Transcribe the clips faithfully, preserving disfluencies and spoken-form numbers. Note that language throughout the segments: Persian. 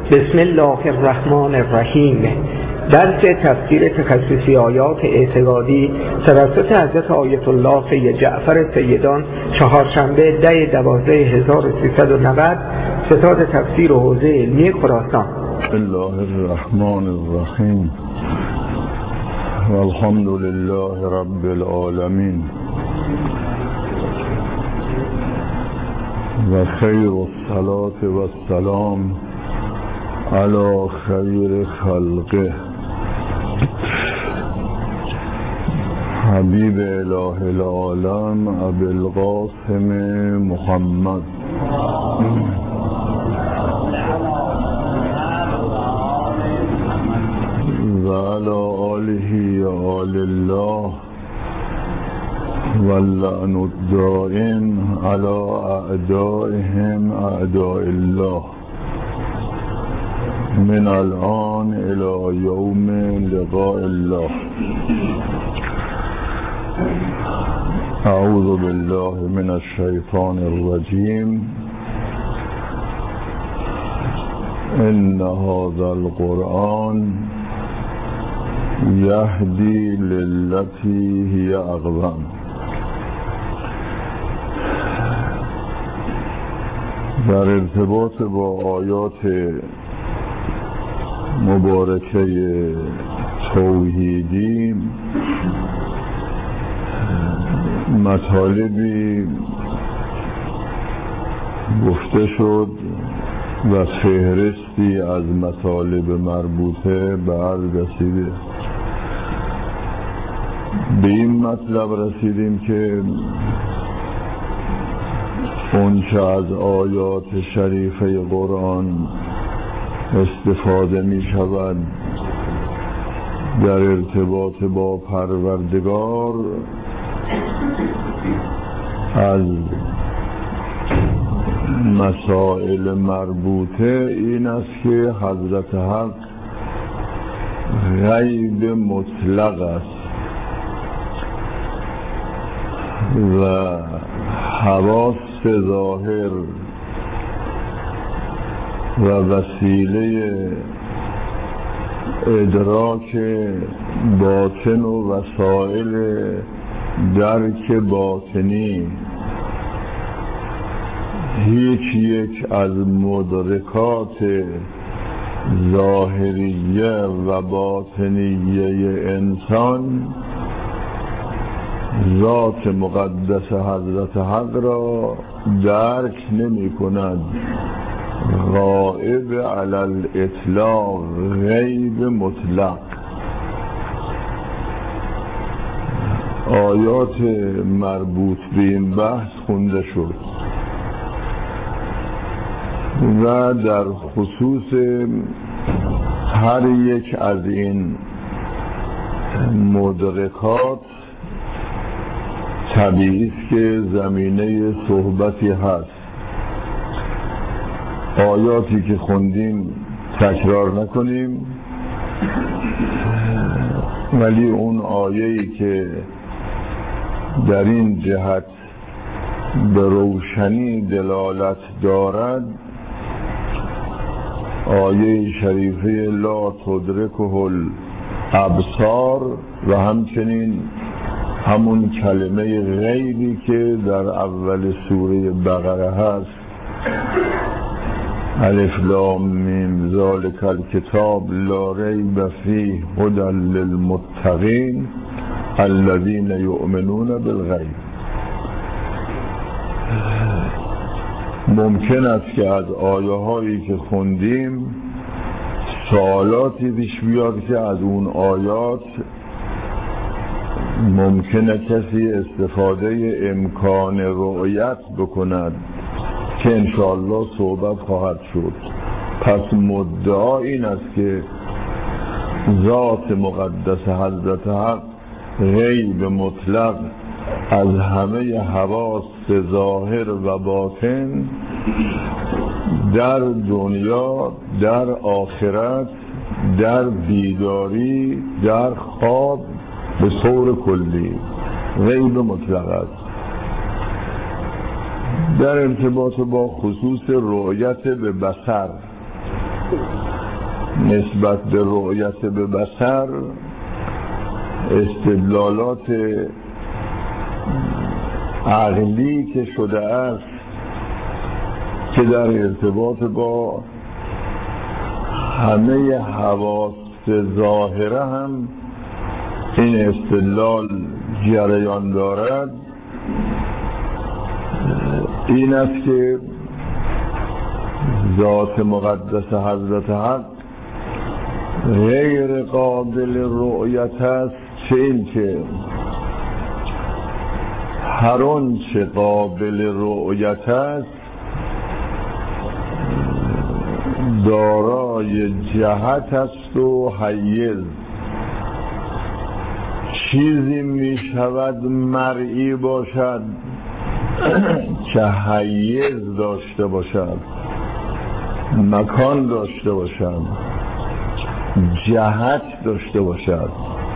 بسم الله الرحمن الرحیم. درس تفسیر تخصصی آیات اعتقادی توسط حضرت آیت الله سید جعفر سیدان، چهارشنبه ده دوازده هزار و سیصد و نود، ستاد تفسیر و حوزه علمی خراسان. بسم الله الرحمن الرحیم والحمد لله رب العالمین و خیر الصلاة و السلام علی خیر خلقه حبیب اله العالم ابی القاسم محمد و علی آله و آل الله واللعن الدائم علی اعدائهم اعداء الله من الان الى یوم لقاء الله. اعوذ بالله من الشیطان الرجیم. ان هذا القرآن یهدی للتی هی اقوم. در ارتباط با آیات مبارکه توحیدی مطالبی گفته شد و فهرستی از مطالب مربوطه به عرض رسیده. به این مطلب رسیدیم که اونچه از آیات شریفه قرآن استفاده می شود در ارتباط با پروردگار از مسائل مربوطه این است که حضرت حق غیب مطلق است و حواس ظاهر و وسیله ادراک باطن و وسائل درک باطنی هیچ یک از مدرکات ظاهریه و باطنیه انسان ذات مقدس حضرت حق را درک نمی کند. غائب علی الاطلاق، غیب مطلق. آیات مربوط به این بحث خونده شد و در خصوص هر یک از این مدرکات طبیعی است که زمینه صحبتی هست. آیاتی که خوندیم تکرار نکنیم، ولی اون آیه‌ای که در این جهت به روشنی دلالت دارد آیه شریفه لا تدرکه الابصار و همچنین همون کلمه غیبی که در اول سوره بقره هست، الف لام میم ذالک الکتاب لا ریب فیه هدی للمتقین الذین یؤمنون بالغیب. ممکن است که از آیه هایی که خوندیم سوالاتی پیش بیاد که از اون آیات ممکنه کسی استفاده امکان رؤیت بکند که انشاءالله صحبت خواهد شد. پس مدعا این است که ذات مقدس حضرت حق غیب مطلق از همه حواس ظاهر و باطن در دنیا، در آخرت، در بیداری، در خواب به طور کلی غیب مطلق است. در ارتباط با خصوص رؤیت به بصر نسبت به رؤیت به بصر استدلالات عقلی که شده است که در ارتباط با همه حواس ظاهره هم این استدلال جریان دارد، این است که ذات مقدس حضرت حق غیر قابل رؤیت است، چه این که هر آن چه قابل رؤیت است دارای جهت است و حیز. چیزی می شود مرئی باشد که حیز داشته باشد، مکان داشته باشد، جهت داشته باشد.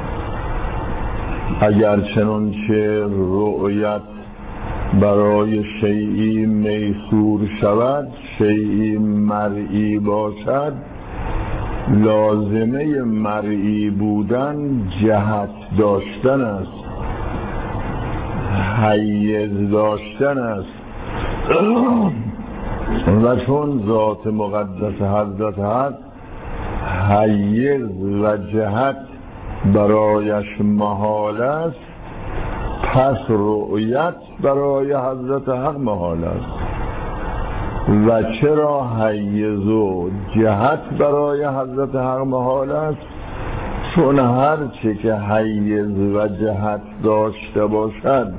اگر چنانچه رؤیت برای شیئی میسور شود، شیئی مرئی باشد، لازمه مرئی بودن جهت داشتن است، حیز داشتن است. و چون ذات مقدس حضرت حق حیز و جهت برایش محال است، پس رؤیت برای حضرت حق محال است. و چرا حیز و جهت برای حضرت حق محال است؟ چون هر چه که حیز و جهت داشته باشد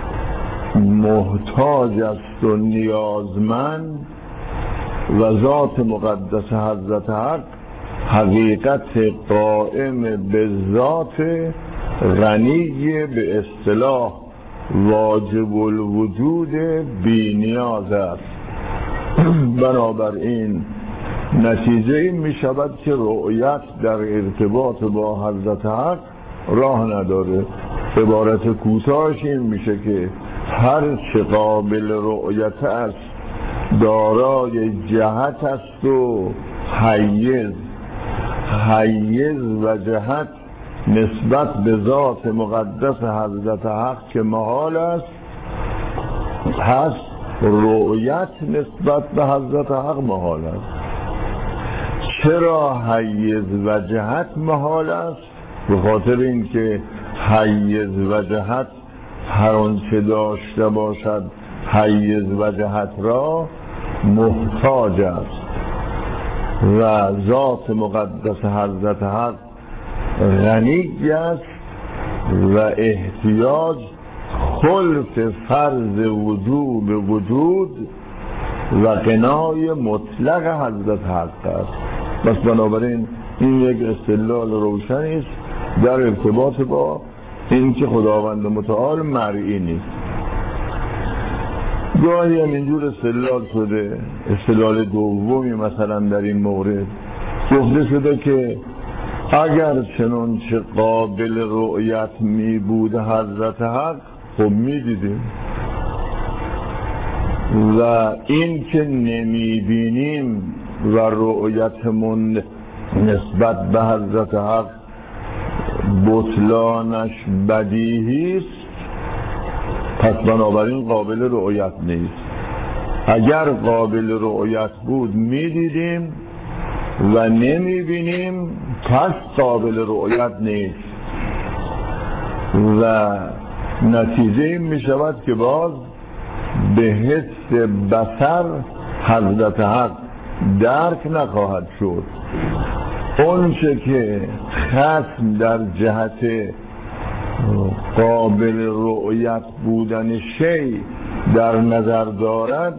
محتاج است و نیازمند، و ذات مقدس حضرت حق حقیقت قائم به ذات غنی به اصطلاح واجب الوجود بی نیاز است. بنابراین نتیجه این می شود که رؤیت در ارتباط با حضرت حق راه نداره. عبارت کوتاهش این میشه که هر چه قابل رؤیت است دارای جهت است و حیز. حیز و جهت نسبت به ذات مقدس حضرت حق که محال است، پس رؤیت نسبت به حضرت حق محال است. چرا حیز و جهت محال است؟ به خاطر اینکه حیز و جهت هر آنچه داشته باشد حیز و جهت را محتاج است، و ذات مقدس حضرت حق غنی است و احتیاج خلف فرض وجوب وجود و غنای مطلق حضرت حق است. بس بنابراین این یک استدلال روشنی است در ارتباط با این که خداوند متعال مرئی نیست. گاهی هم اینجور استدلال شده، استدلال دومی مثلا در این مورد گفته شده که اگر چنانچه قابل رؤیت می بود حضرت حق خب می دیدیم، و این که نمی بینیم و رؤیتمون نسبت به حضرت حق بطلانش بدیهی است، پس بنابراین قابل رؤیت نیست. اگر قابل رؤیت بود می دیدیم و نمی بینیم، پس قابل رؤیت نیست. و نتیجه این می شود که باز به حس بصر حضرت حق درک نخواهد شد. اونچه که ختم در جهت قابل رؤیت بودن شی در نظر دارد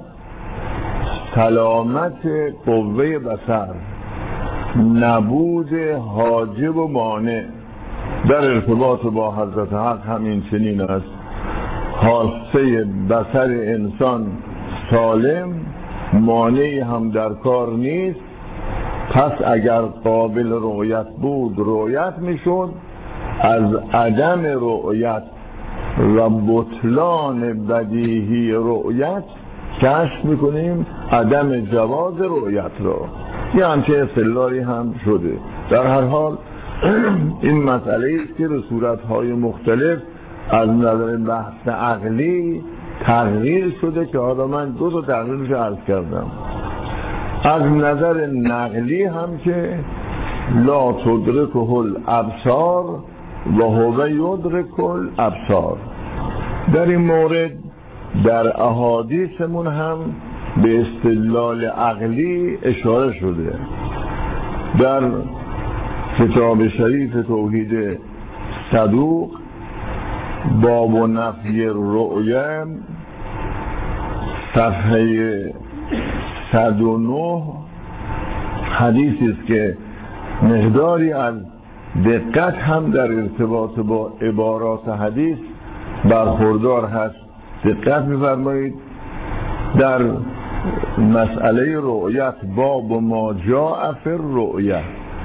سلامت قوه بصر، نبود حاجب و مانع. در ارتباط با حضرت حق همین چنین است. حاسه بصر انسان سالم، مانعی هم در کار نیست. پس اگر قابل رؤیت بود رؤیت میشد، از عدم رؤیت و بطلان بدیهی رؤیت کشف میکنیم عدم جواز رؤیت را. یه همچه استدلالی هم شده. در هر حال این مسئله است که به صورتهای مختلف از نظر بحث عقلی تغییر شده که حالا من دو تا تغییرش عرض کردم. از نظر نقلی هم که لا تدرکه الابصار و هو یدرک الابصار. در این مورد در احادیثمون هم به استدلال عقلی اشاره شده. در کتاب شریف توحید صدوق باب و نفی رؤیه صفحه صد و نه حدیثی است که مقداری از دقت هم در ارتباط با عبارات حدیث برخوردار هست. دقت می‌فرمایید در مسئله رؤیت باب ما جاء فی الرؤیه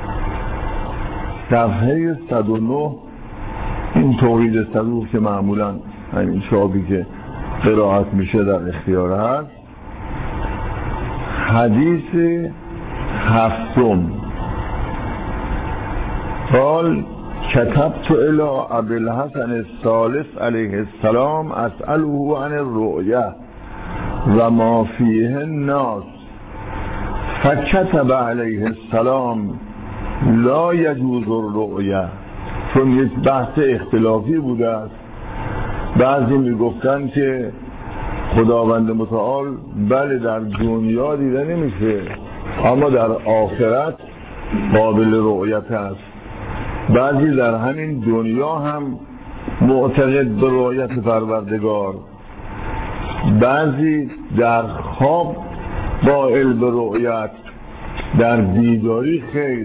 صفحه صد و نه، این توحید صدوق که معمولا همین چاپی که قرائت میشه در اختیار هست، حدیث هفتم قال كتبت الى ابي الحسن الثالث علیه السلام اسأله عن الرؤيا و ما فیه الناس فكتب علیه السلام لا یجوز الرؤیا. چون یک بحث اختلافی بوده است، بعضی میگفتن که خداوند متعال بله در دنیا دیده نمیشه اما در آخرت قابل رؤیت است. بعضی در همین دنیا هم معتقد به رؤیت پروردگار، بعضی در خواب قائل به رؤیت، در بیداری خیر.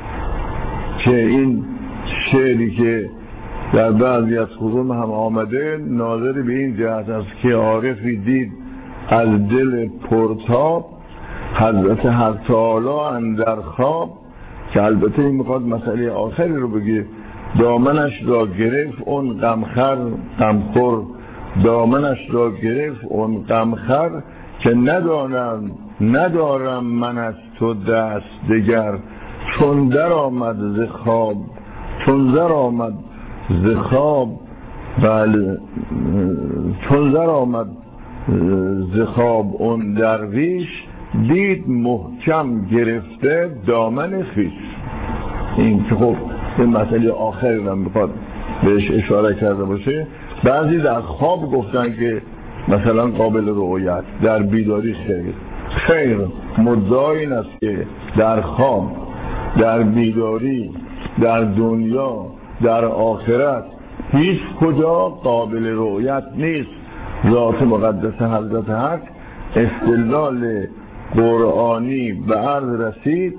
که این شعری که در بعضی از خصوم هم آمده ناظر به این جهت است که عارفی دید از دل پرتاب حضرت حق تعالی اندر خواب، که البته این میخواد مسئله آخری رو بگه، دامنش را گرفت اون غمخر غمخور، دامنش را گرفت اون غمخر که ندانم ندارم من از تو دست دگر، چون در آمد ز خواب چون در آمد ز خواب بله چون در آمد ز خواب اون درویش، دید محکم گرفته دامن خویش. این که خب این مسئله آخری رو میخواد بهش اشاره کرده باشه. بعضی در خواب گفتن که مثلا قابل رؤیت، در بیداری خیر. خیر مدعا این است که در خواب، در بیداری، در دنیا، در آخرت هیچ کجا قابل رؤیت نیست. ذات مقدس حضرت حق استدلال قرآنی به عرض رسید،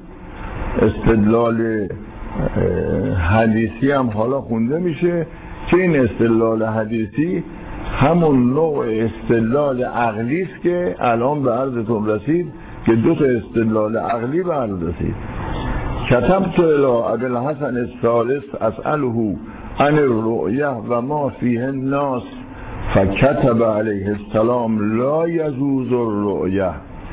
استدلال حدیثی هم حالا خونده میشه که این استدلال حدیثی همون نوع استدلال عقلی است که الان به عرضتون رسید، که دو تا استدلال عقلی به عرض رسید. كتبت الى ابي الحسن الثالث اسأله عن الرؤيا و ما فیه الناس فكتب علیه السلام لا یجوز الرؤیا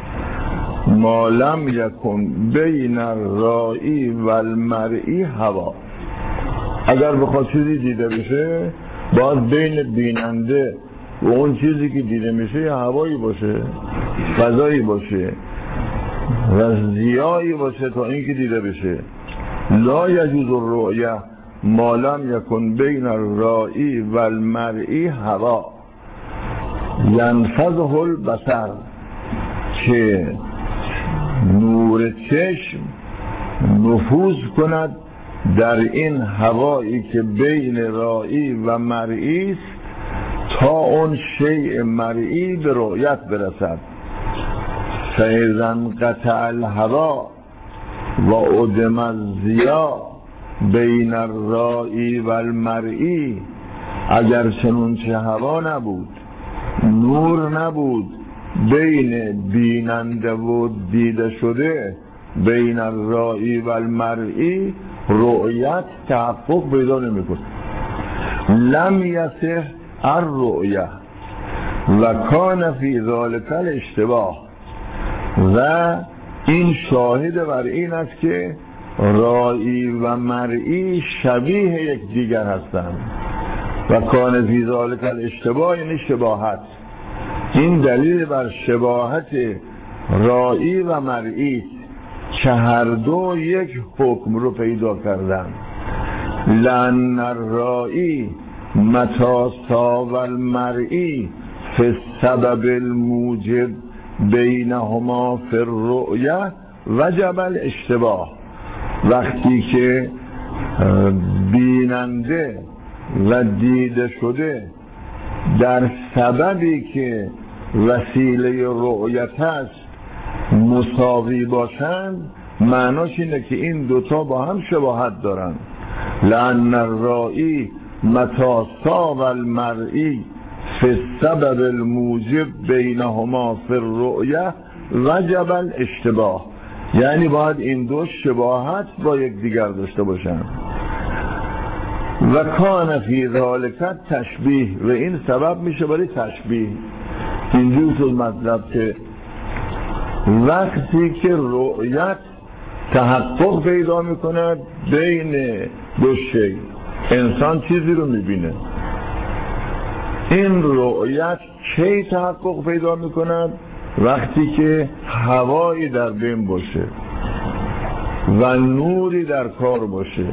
ما لم یکن بین الرائی و المرئی هوا. اگر بخواد چیزی دیده بشه باید بین بیننده و اون چیزی که دیده میشه هوایی باشه، فضایی باشه و ضیایی باشه تا این که دیده بشه. لا یجوز الرؤیا ما لم یکن بین الرائی و المرئی هوا ینفذه البصر، که نور چشم نفوذ کند در این هوایی که بین رائی و مرئی است تا اون شیء مرئی به رؤیت برسد. فاذا انقطع الهوا و عدم الضیا بین الرائی و المرئی، اگر چنونچه هوا نبود، نور نبود بین بیننده و دیده شده، بین الرائی و المرئی رؤیت تحقق پیدا نمی‌کند. لم یصح الرؤیا و کان فی ذلک الاشتباه و این شاهد بر این است که رایی و مرئی شبیه یک دیگر هستند و کان فی ذلک الاشتباه یعنی شباهت. این دلیل بر شباهت رایی و مرئی که هر دو یک حکم رو پیدا کردن. لأن الرایی متی ساوی المرئی فی السبب الموجب بینهما فی الرؤیه وجب الاشتباه. وقتی که بیننده و دیده شده در سببی که وسیله رؤیت است مساوی باشند، معناش اینه که این دوتا با هم شباهت دارن. لأن الرایی متی ساوی المرئی فی السبب الموجب بینهما فی الرؤیه وجب الاشتباه. یعنی باید این دو شباهت با یک دیگر داشته باشن. و کان فی ذلک تشبیه، و این سبب میشه برای تشبیه. اینجور تو مطلب که وقتی که رؤیت تحقق پیدا میکنه بین دو شی، انسان چیزی رو میبینه، این رؤیت کی تحقق پیدا میکنه؟ وقتی که هوایی در بین باشه و نوری در کار باشه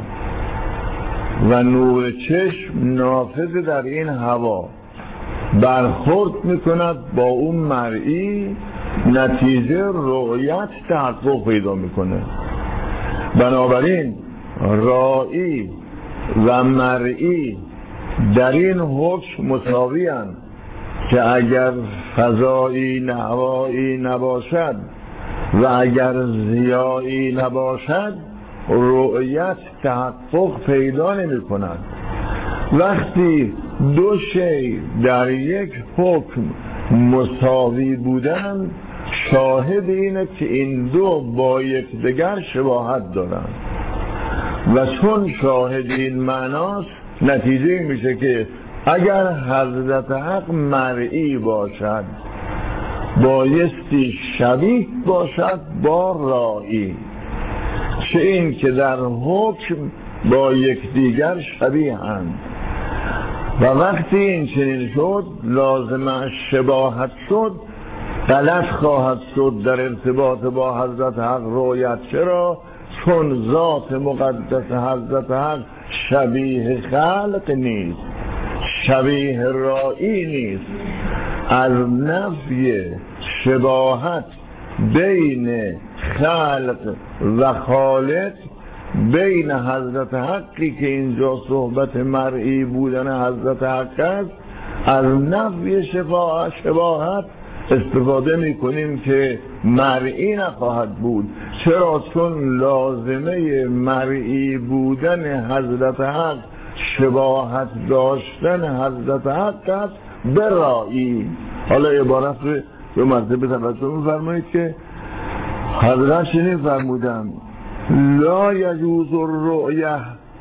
و نور چشم نافذ در این هوا برخورد میکند با اون مرئی، نتیجه رؤیت تحقق پیدا میکنه. بنابراین رایی و مرئی در این حکم مساوی اند که اگر فضایی نهایی نباشد و اگر ضیایی نباشد رؤیت تحقق پیدا نمی کند. وقتی دو شی در یک حکم مساوی بودند شاهد اینه که این دو با یکدیگر شباهت دارند و چون شاهد این معناست نتیجه میشه که اگر حضرت حق مرئی باشد بایستی شبیه باشد با رایی، چه این که در حکم با یکدیگر شبیه اند و وقتی این چنین شد لازم شباهت شد، غلط خواهد شد در ارتباط با حضرت حق رؤیت. چرا؟ چون ذات مقدس حضرت حق شبیه خلق نیست، شبیه رایی نیست. از نفی شباهت بین خلق و خالق بین حضرت حقی که اینجا صحبت مرئی بودن حضرت حق است، از نفی شباهت استفاده می کنیم که مرئی نخواهد بود. چرا؟ چون لازمه مرئی بودن حضرت حق شباهت داشتن حضرت حق است به رایی. حالا عبارت رو دو مرتبه توجه می‌فرمایید که حضرت چنین فرمودند لا یجوز الرؤیه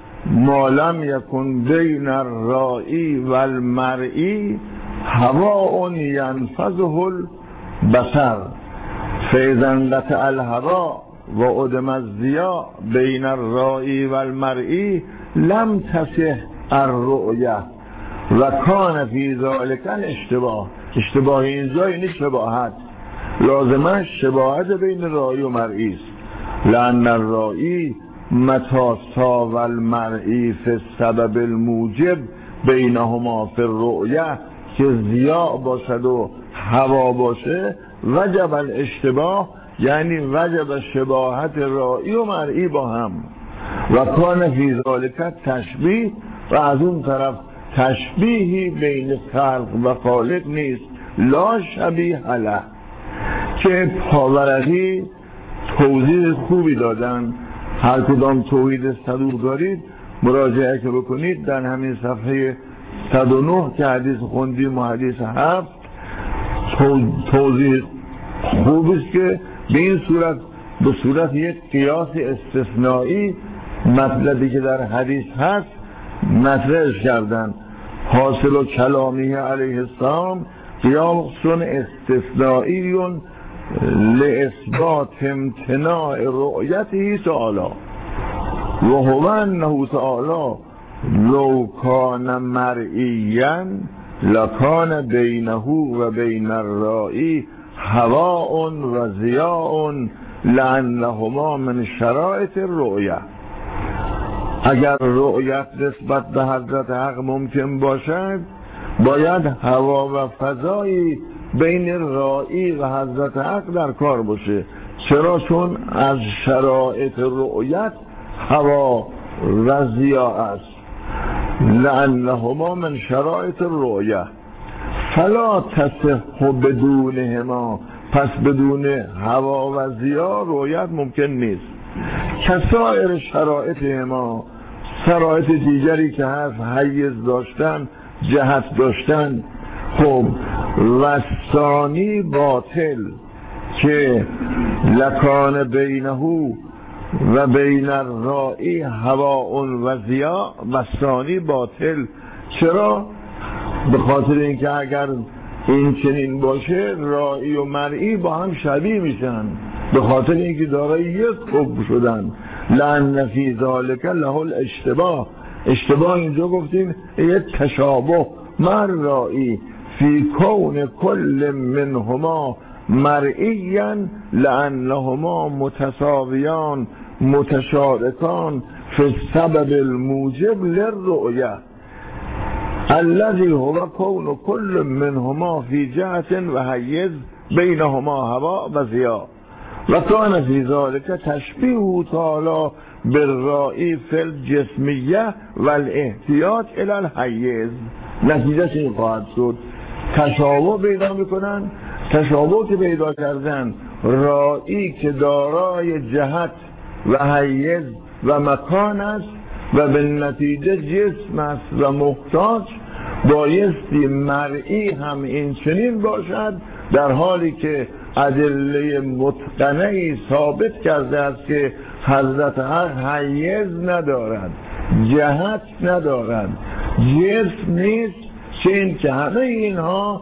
ما لم یکن بین الرایی و المرئی هواء ینفذه البصر فاذا انقطع الهواء و عدم الضیاء بین الرایی و المرئی لم تصح الرؤیه و کان فی ذلک الاشتباه. اشتباه اینجا یعنی شباهت، لازمه شباهت بین رایی و مرئی است. لأن الرایی متی ساوی المرئی فی السبب الموجب بینهما فی الرؤیه، که ضیاء باشد و هوا باشه وجب الاشتباه، یعنی وجب شباهت رایی و مرئی با هم. و کان فی ذلک تشبیه، و از اون طرف تشبیهی بین خلق و خالق نیست، لا شبیه له. که پاورقی توضیح خوبی دادن. هر کدام توحید صدور دارید مراجعه که بکنید در همین صفحه صد و نه که حدیث خوندیم و حدیث هفت توضیح خوبی است که به این صورت به صورت یک قیاس استثنایی مطلبی که در حدیث هست مطرحش کردن. حاصل و کلامی علیه السلام قیاس استثنایی لإثبات امتناع رؤيته تعالی و هو انه تعالی لو کان مرئیا لکان بینه و بین الرائی هواء و ضیاء لانهما من شرایط الرؤیه. اگر رؤیت نسبت به حضرت حق ممکن باشد باید هوا و فضایی بین رائی و حضرت حق در کار باشه. چرا؟ چون از شرایط رؤیت هوا و ضیاء است. لانهما من شرایط الرؤیه فلا تصح بدونهما، پس بدون هوا و ضیاء رؤیت ممکن نیست. کسایر شرایط ما، شرایط دیگری که هست حیز داشتن، جهت داشتن. خب و ثانی باطل که لکان بینه و بین الرائی هواء و ضیاء و ثانی باطل. چرا؟ به خاطر اینکه اگر این چنین باشه رائی و مرئی با هم شبیه میشن، به خاطر اینکه دارای یک حکم شدن. لأن فی ذالک له الاشتباه. اشتباه اینجا گفتیم یک تشابه مر رائی فی کون کل منهما مرئیا لأنهما متساویان متشارکان فی السبب الموجب للرؤیه الذي هو کون کل منهما فی جهت و حیز بینهما هوا و ضیاء و کان فی ذالک تشبیه تعالی بالرائی فی الجسمیه و الاحتیاج الی الحیز. نتیجه این خواهد شد تشابه پیدا میکنن. تشابه که پیدا کردن رائی که دارای جهت و حیز و مکان است و به نتیجه جسم است و محتاج، بایستی مرئی هم این چنین باشد، در حالی که ادله متقنه‌ای ثابت کرده است که حضرت حق حیز ندارد، جهت ندارد، جسم نیست، چه این که همه اینها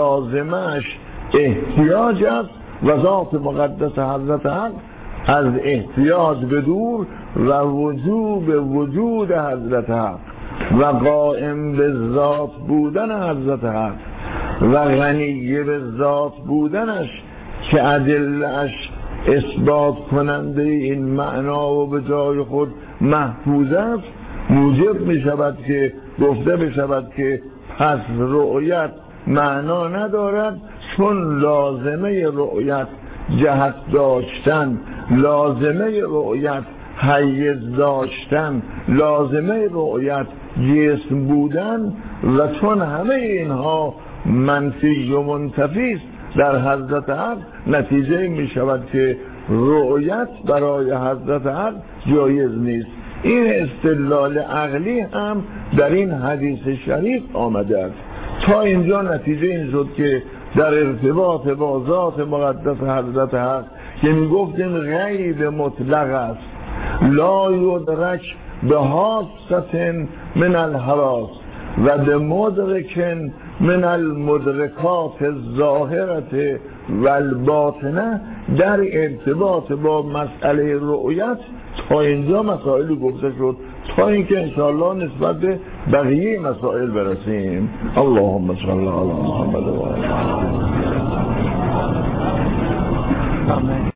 لازمش احتیاج است و ذات مقدس حضرت حق از احتیاج به دور و وجوب وجود حضرت حق و قائم به ذات بودن حضرت حق و غنی به ذات بودنش که ادله‌اش اثبات کننده این معنا و به جای خود محفوظ است، موجب می شود که گفته بشود که پس رؤیت معنا ندارد، چون لازمه رؤیت جهت داشتن، لازمه رؤیت حیز داشتن، لازمه رؤیت جسم بودن و چون همه اینها منفی و منتفی است در حضرت حق، نتیجه می شود که رؤیت برای حضرت حق جایز نیست. این استدلال عقلی هم در این حدیث شریف آمده است. تا اینجا نتیجه این شد که در ارتباط با ذات مقدس حضرت حق که می گفتیم غیب مطلق است، لا یدرک به حاسة من الحواس و به مدرک من المدرکات الظاهرة و الباطنه، در ارتباط با مسئله رؤیت تا اینجا مسائلی گفته شد، تا اینکه انشاءالله نسبت به بقیه مسائل برسیم. اللهم صل علی محمد و آله.